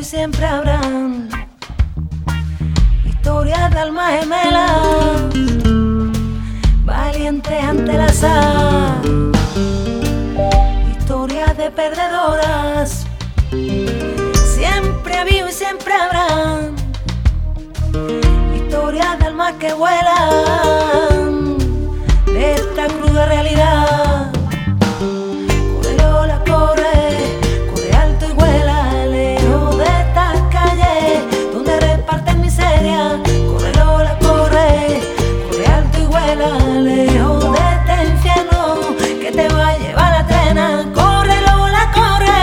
y siempre habrán historias de almas gemelas, valientes ante el azar, historias de perdedoras. Siempre ha habido y siempre habrán historias de almas que vuelan de esta cruda realidad. Corre Lola, corre, corre alto y vuela, lejos de estas calles donde reparten miseria. Corre Lola, corre, corre alto y vuela, lejos de este infierno que te va a llevar la trena. Corre Lola, corre.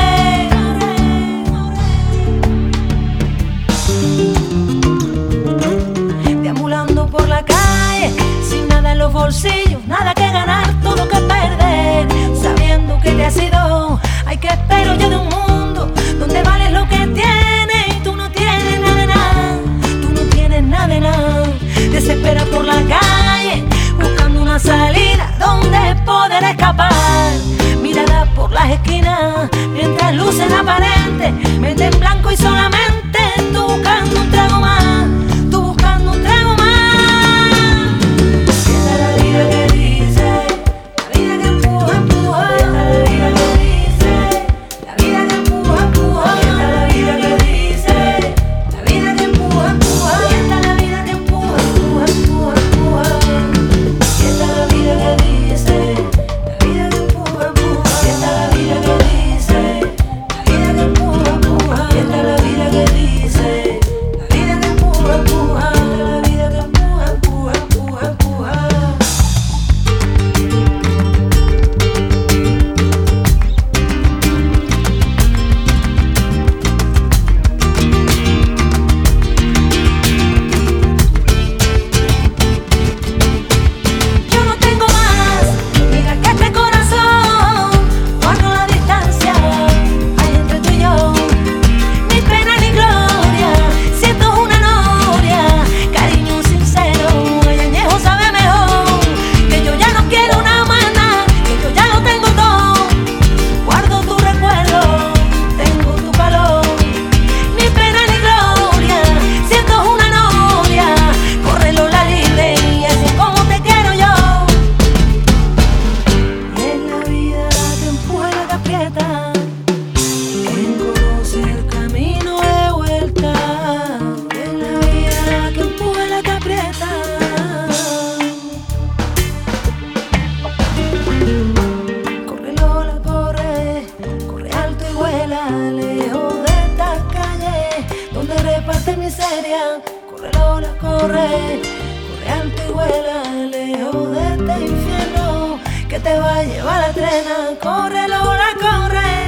Deambulando por la calle, sin nada en los bolsillos, nada que ganar, todo que perder, sabiendo que te has ido. Ay, que espero yo de un mundo donde vales lo que tienes y tú no tienes nada de nada, tú no tienes nada de nada. Desespera por la calle, buscando una salida donde poder escapar. Mirada por las esquinas, mientras lucen aparentes, mente en blanco y solamente tú buscando un trago más, tú buscando un trago más. Esta es la vida que dice, la vida que empuja, empuja. Esta es la vida que dice, la vida que empuja, empuja. Esta es la vida que dice, la vida que empuja, empuja. Esta es la vida que empuja, empuja, empuja, empuja. Esta es la vida que dice, la vida que empuja, empuja. Esta es la vida que dice, la vida que empuja, empuja. Esta es la vida que dice, la vida que empuja, empuja. Esta es la vida que empuja, empuja, empuja, empuja. Yo no tengo más, mira que este corazón guardo la distancia, hay entre tú y yo, ni pena ni gloria, siento una noria, cariño sincero, el añejo sabe mejor, que yo ya no quiero una mana, que yo ya lo tengo todo, guardo tu recuerdo, tengo tu calor, ni pena ni gloria, siento una noria, corre Lola libre y así es como te quiero yo. Y es la vida la que empuja y la que aprieta, quien conoce el camino de vuelta. Es la vida la que empuja y la que aprieta. Corre Lola, corre, corre alto y vuela, lejos de estas calles donde reparten miseria. Corre Lola, corre, corre alto y vuela, lejos de este infierno que te va a llevar la trena. Corre Lola, corre.